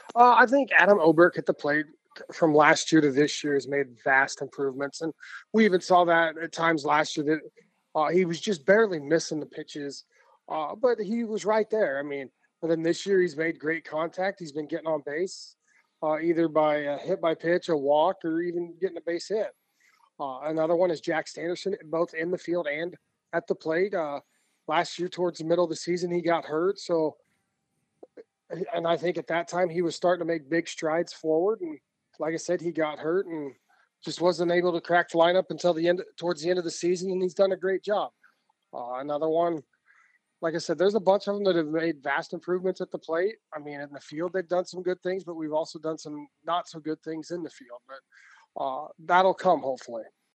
I think Adam Oberk at the plate from last year to this year has made vast improvements, and we even saw that at times last year that he was just barely missing the pitches, but he was right there. I mean, and then this year he's made great contact. He's been getting on base, either by a hit by pitch, a walk, or even getting a base hit. Another one is Jack Sanderson, both in the field and at the plate. Last year, towards the middle of the season, he got hurt, so and I think at that time he was starting to make big strides forward. And like I said, he got hurt and just wasn't able to crack the lineup until the end, towards the end of the season. And he's done a great job. Another one, like I said, there's a bunch of them that have made vast improvements at the plate. I mean, in the field, they've done some good things, but we've also done some not so good things in the field. But that'll come hopefully.